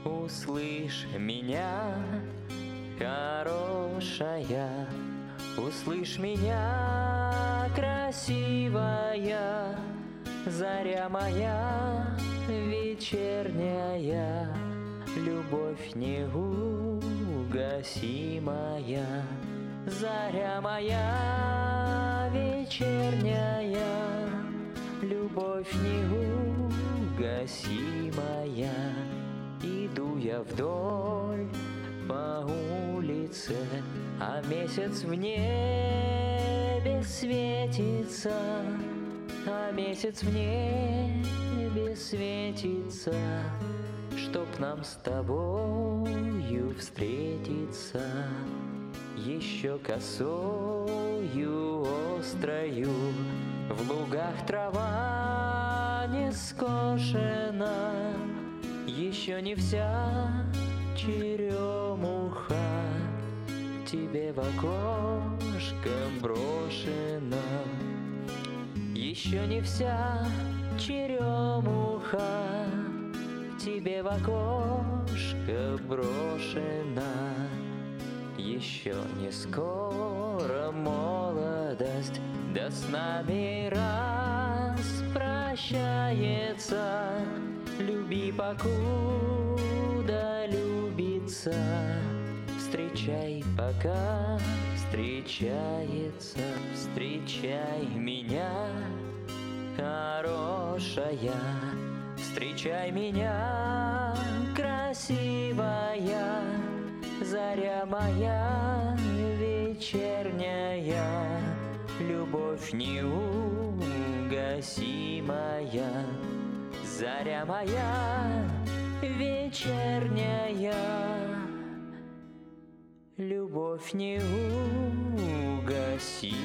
услышь меня, хорошая, услышь меня, красивая, заря моя вечерняя, любовь неугасимая, заря моя вечерняя, любовь неугасимая. Иду я вдоль по улице, а месяц в небе светится, а месяц в небе светится, чтоб нам с тобою встретиться. Еще косою острою в лугах трава не скошена, еще не вся черемуха тебе в окошко брошена. Еще не вся черемуха тебе в окошко брошена. Еще не скоро молодость да с нами распрощается. Люби, покуда любится, встречай, пока встречается. Встречай меня, хорошая, встречай меня, красивая, заря моя вечерняя, любовь неугасимая, заря моя вечерняя, любовь неугасимая.